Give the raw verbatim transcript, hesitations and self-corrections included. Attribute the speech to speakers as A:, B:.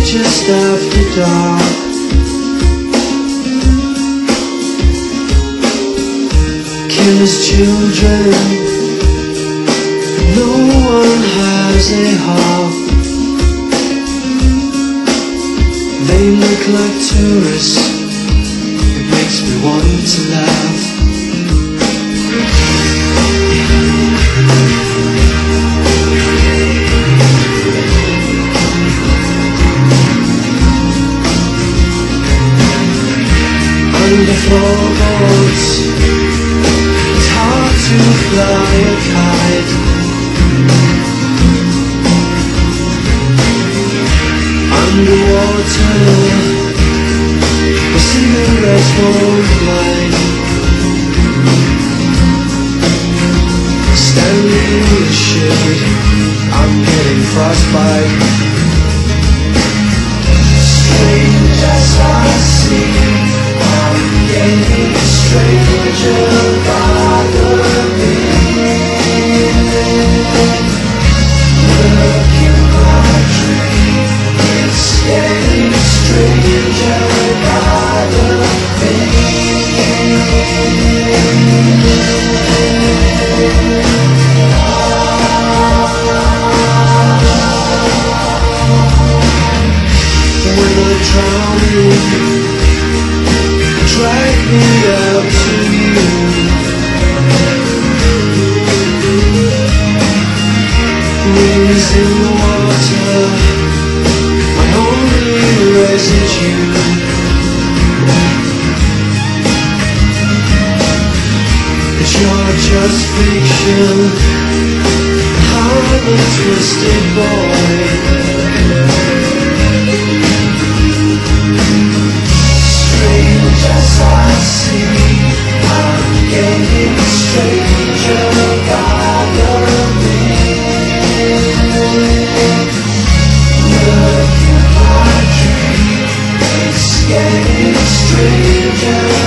A: just after dark. Killer's children, no one has a heart. They look like tourists, it makes me want to laugh. Under floorboards, it's hard to fly a kite. Underwater, the cigarettes won't light. Standing in the shade, I'm getting frostbite. Strange as I see, I'm getting stranger by the minute. Look in my dream, it's getting stranger by the When I'm drowning, drag me up to you. Wings in the water, my only residue. But you're just fiction, I'm a twisted boy. Strange as I see, I'm getting stranger by the minute. Look in my dream, it's getting stranger.